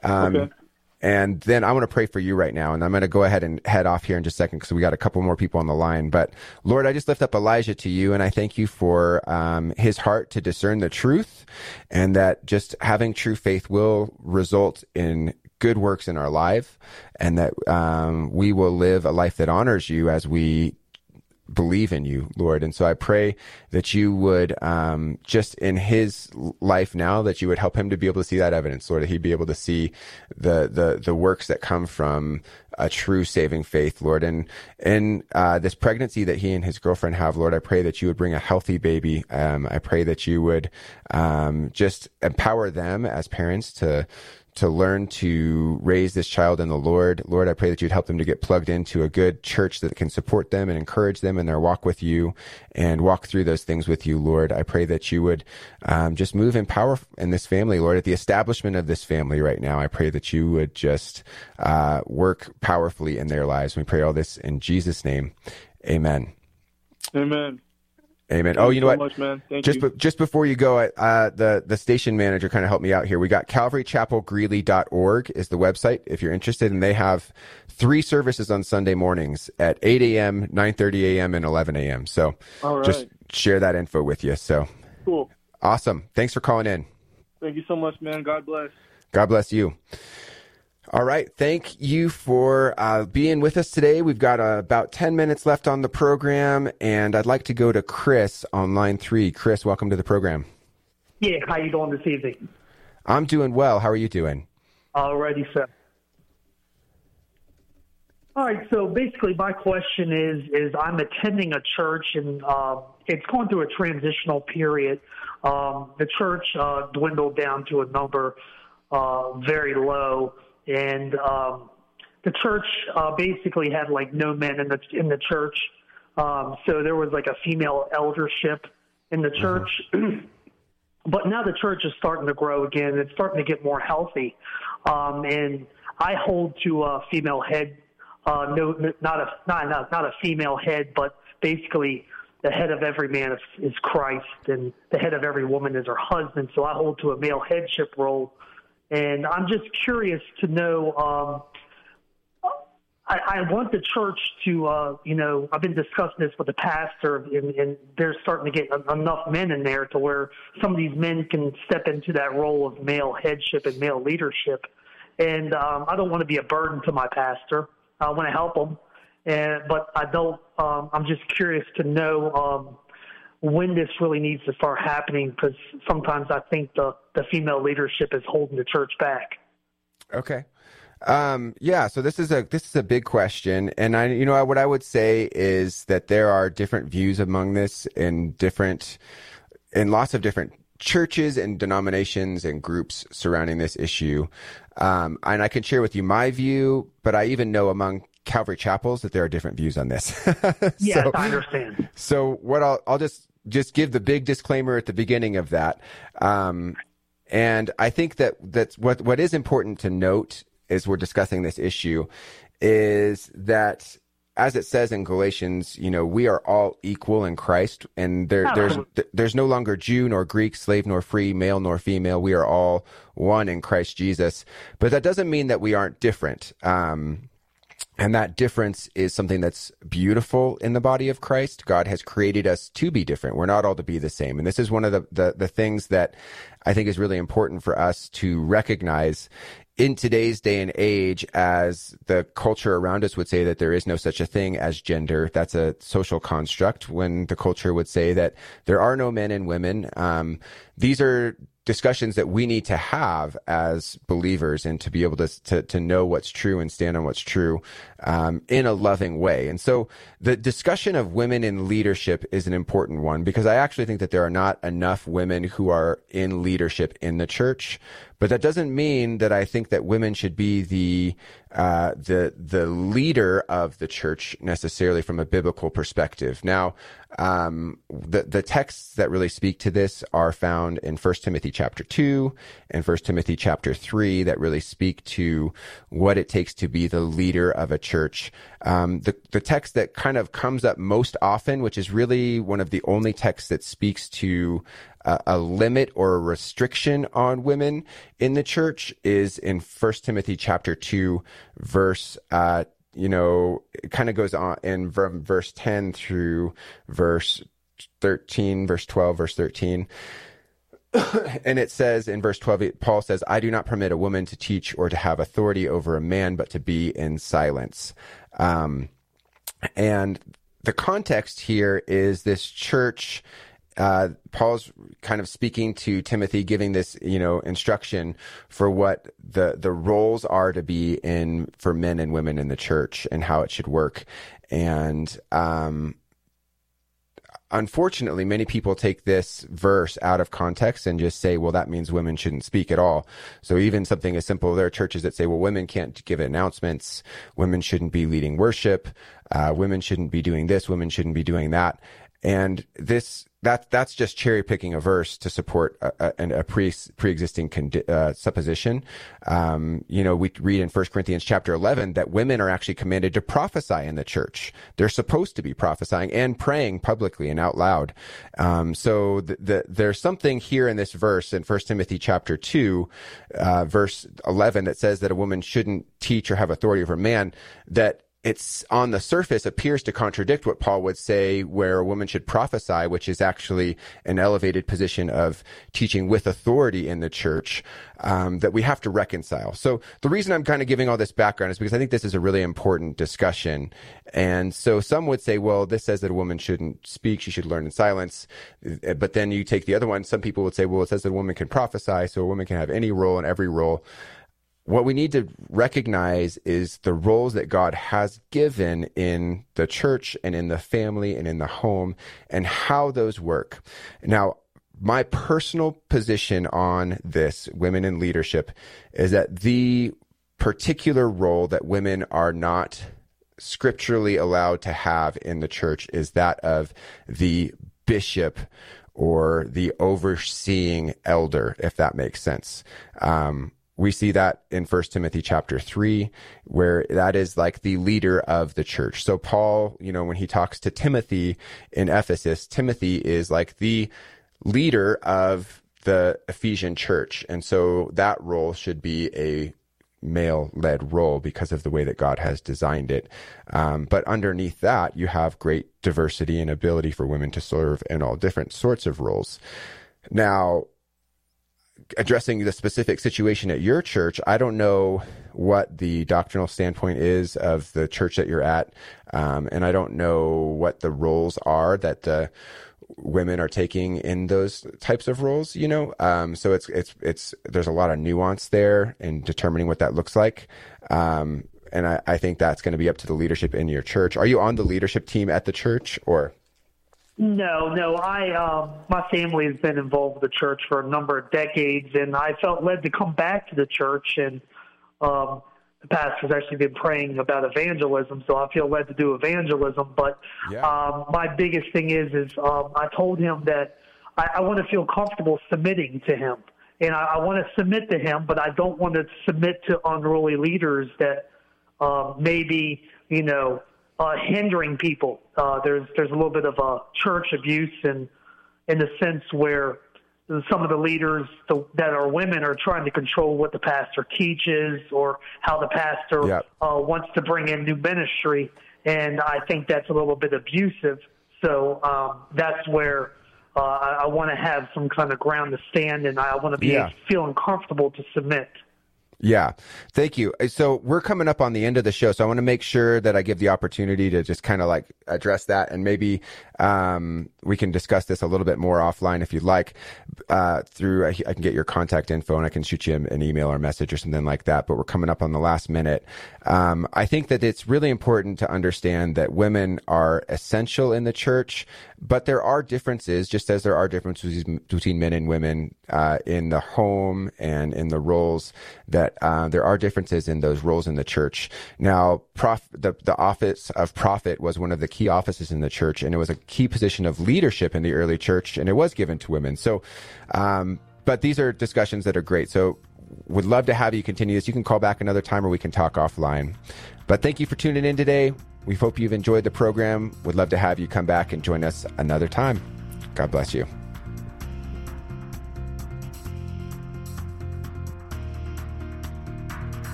And then I want to pray for you right now. And I'm going to go ahead and head off here in just a second because we got a couple more people on the line. But Lord, I just lift up Elijah to you, and I thank you for his heart to discern the truth, and that just having true faith will result in good works in our life, and that we will live a life that honors you as we believe in you, Lord. And so I pray that you would just in his life now, that you would help him to be able to see that evidence, Lord, that he'd be able to see the works that come from a true saving faith, Lord. And in this pregnancy that he and his girlfriend have, Lord, I pray that you would bring a healthy baby. I pray that you would just empower them as parents to learn to raise this child in the Lord. Lord, I pray that you'd help them to get plugged into a good church that can support them and encourage them in their walk with you and walk through those things with you, Lord. I pray that you would just move in power in this family, Lord, at the establishment of this family right now. I pray that you would just work powerfully in their lives. We pray all this in Jesus' name. Amen. Amen. Amen. Thank you know what? Much, man. Thank you. Just before you go, the station manager kind of helped me out here. We got CalvaryChapelGreeley.org is the website if you're interested, and they have 3 services on Sunday mornings at 8 a.m., 9:30 a.m., and 11 a.m. So just share that info with you. So cool. Awesome. Thanks for calling in. Thank you so much, man. God bless. God bless you. All right. Thank you for being with us today. We've got about 10 minutes left on the program, and I'd like to go to Chris on line 3. Chris, welcome to the program. Yeah, how you doing this evening? I'm doing well. How are you doing? Alrighty, sir. All right, so basically my question is I'm attending a church, and it's going through a transitional period. The church dwindled down to a number very low, and the church basically had like no men in the church. So there was like a female eldership in the church. But now the church is starting to grow again. It's starting to get more healthy. And I hold to a female head. Not a female head, but basically the head of every man is Christ, and the head of every woman is her husband. So I hold to a male headship role, and I'm just curious to know. I want the church to, I've been discussing this with the pastor, and they're starting to get enough men in there to where some of these men can step into that role of male headship and male leadership. And I don't want to be a burden to my pastor. I want to help them, but I don't. I'm just curious to know when this really needs to start happening, because sometimes I think the female leadership is holding the church back. Okay. So this is a big question, and what I would say is that there are different views among this in lots of different churches and denominations and groups surrounding this issue. And I can share with you my view, but I even know among Calvary chapels that there are different views on this. Yes, I understand. So what I'll just give the big disclaimer at the beginning of that. And I think that's what is important to note as we're discussing this issue is that, as it says in Galatians, we are all equal in Christ, and there's no longer Jew nor Greek, slave nor free, male nor female. We are all one in Christ Jesus. But that doesn't mean that we aren't different. And that difference is something that's beautiful in the body of Christ. God has created us to be different. We're not all to be the same. And this is one of the things that I think is really important for us to recognize in today's day and age, as the culture around us would say that there is no such a thing as gender. That's a social construct. When the culture would say that there are no men and women, these are discussions that we need to have as believers, and to be able to know what's true and stand on what's true in a loving way. And so the discussion of women in leadership is an important one, because I actually think that there are not enough women who are in leadership in the church. But that doesn't mean that I think that women should be the leader of the church necessarily from a biblical perspective. Now, the texts that really speak to this are found in 1 Timothy chapter 2 and 1 Timothy chapter 3 that really speak to what it takes to be the leader of a church. The text that kind of comes up most often, which is really one of the only texts that speaks to a limit or a restriction on women in the church, is in 1 Timothy chapter 2, verse, it kind of goes on in from verse 10 through verse 13, verse 12, verse 13. And it says in verse 12, Paul says, "I do not permit a woman to teach or to have authority over a man, but to be in silence." And the context here is this church. Paul's kind of speaking to Timothy, giving this, instruction for what the roles are to be in for men and women in the church and how it should work. And, unfortunately, many people take this verse out of context and just say, well, that means women shouldn't speak at all. So even something as simple, there are churches that say, well, women can't give announcements. Women shouldn't be leading worship. Women shouldn't be doing this. Women shouldn't be doing that. And that's just cherry picking a verse to support a pre-existing supposition. We read in 1 Corinthians chapter 11 that women are actually commanded to prophesy in the church. They're supposed to be prophesying and praying publicly and out loud. So there's something here in this verse in 1 Timothy chapter 2, verse 11, that says that a woman shouldn't teach or have authority over a man, that it's on the surface appears to contradict what Paul would say where a woman should prophesy, which is actually an elevated position of teaching with authority in the church, that we have to reconcile. So the reason I'm kind of giving all this background is because I think this is a really important discussion. And so some would say, well, this says that a woman shouldn't speak, she should learn in silence. But then you take the other one, some people would say, well, it says that a woman can prophesy, so a woman can have any role in every role. What we need to recognize is the roles that God has given in the church and in the family and in the home and how those work. Now, my personal position on this, women in leadership, is that the particular role that women are not scripturally allowed to have in the church is that of the bishop or the overseeing elder, if that makes sense. We see that in 1 Timothy chapter 3, where that is like the leader of the church. So Paul, when he talks to Timothy in Ephesus, Timothy is like the leader of the Ephesian church. And so that role should be a male-led role because of the way that God has designed it. But underneath that, you have great diversity and ability for women to serve in all different sorts of roles. Now, addressing the specific situation at your church, I don't know what the doctrinal standpoint is of the church that you're at, and I don't know what the roles are that the women are taking in those types of roles. So it's there's a lot of nuance there in determining what that looks like, and I think that's going to be up to the leadership in your church. Are you on the leadership team at the church, or? No. My family has been involved with the church for a number of decades, and I felt led to come back to the church. And the pastor's actually been praying about evangelism, so I feel led to do evangelism. But my biggest thing is I told him that I want to feel comfortable submitting to him, and I want to submit to him, but I don't want to submit to unruly leaders that maybe hindering people. There's a little bit of a church abuse in the sense where some of the leaders that are women are trying to control what the pastor teaches or how the pastor wants to bring in new ministry. And I think that's a little bit abusive. So that's where I want to have some kind of ground to stand, and I want to be feeling comfortable to submit. Yeah. Thank you. So we're coming up on the end of the show, so I want to make sure that I give the opportunity to just kind of like address that, and maybe we can discuss this a little bit more offline if you'd like. I can get your contact info and I can shoot you an email or message or something like that, but we're coming up on the last minute. I think that it's really important to understand that women are essential in the church, but there are differences, just as there are differences between men and women in the home and in the roles, that there are differences in those roles in the church. Now, the office of prophet was one of the key offices in the church, and it was a key position of leadership in the early church, and it was given to women. So, but these are discussions that are great. So would love to have you continue this. You can call back another time or we can talk offline. But thank you for tuning in today. We hope you've enjoyed the program. Would love to have you come back and join us another time. God bless you.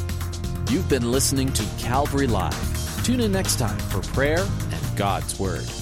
You've been listening to Calvary Live. Tune in next time for prayer and God's Word.